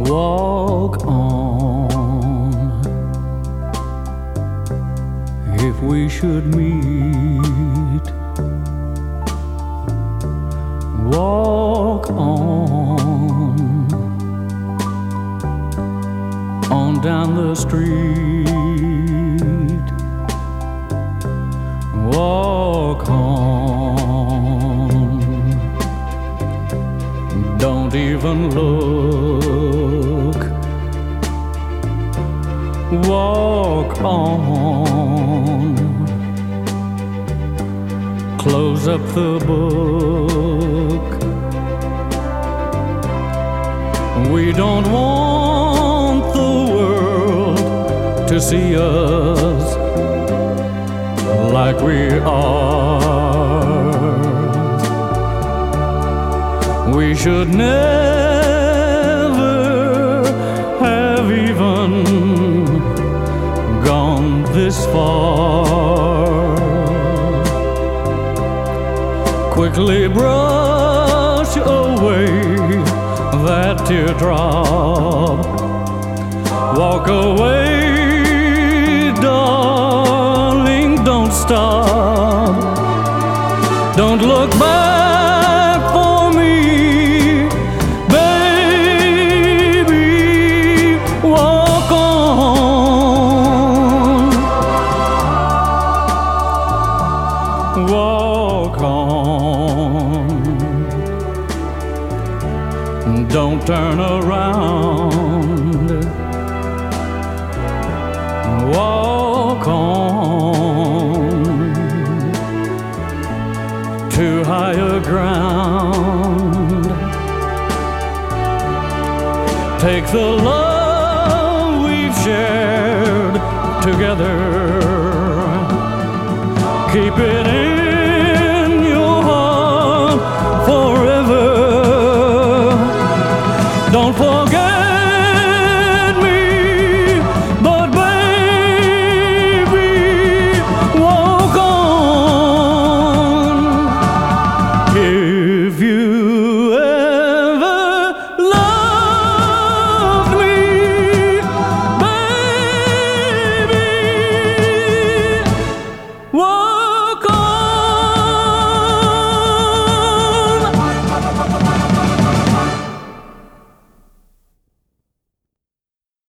Walk on if we should meet. Walk on down the street. Walk on, don't even look. Walk on, close up the book. We don't want the world to see us like we are. We should never have even gone this far. Quickly brush away that teardrop. Walk away, darling, don't stop. Don't look back for me, baby. Walk on, walk on. Don't turn around. Walk on to higher ground. Take the love we've shared together, keep it